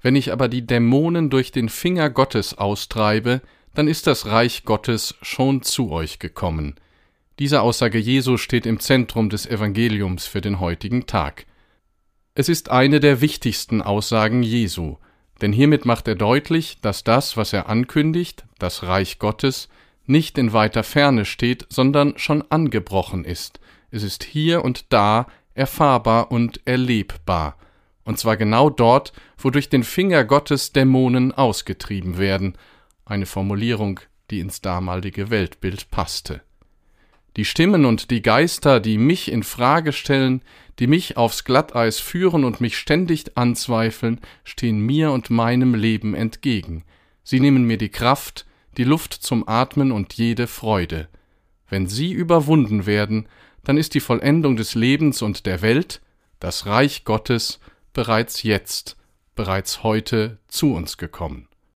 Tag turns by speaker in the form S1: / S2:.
S1: Wenn ich aber die Dämonen durch den Finger Gottes austreibe, dann ist das Reich Gottes schon zu euch gekommen. Diese Aussage Jesu steht im Zentrum des Evangeliums für den heutigen Tag. Es ist eine der wichtigsten Aussagen Jesu, denn hiermit macht er deutlich, dass das, was er ankündigt, das Reich Gottes, nicht in weiter Ferne steht, sondern schon angebrochen ist. Es ist hier und da erfahrbar und erlebbar. Und zwar genau dort, wo durch den Finger Gottes Dämonen ausgetrieben werden. Eine Formulierung, die ins damalige Weltbild passte. Die Stimmen und die Geister, die mich in Frage stellen, die mich aufs Glatteis führen und mich ständig anzweifeln, stehen mir und meinem Leben entgegen. Sie nehmen mir die Kraft, die Luft zum Atmen und jede Freude. Wenn sie überwunden werden, dann ist die Vollendung des Lebens und der Welt, das Reich Gottes, bereits jetzt, bereits heute zu uns gekommen.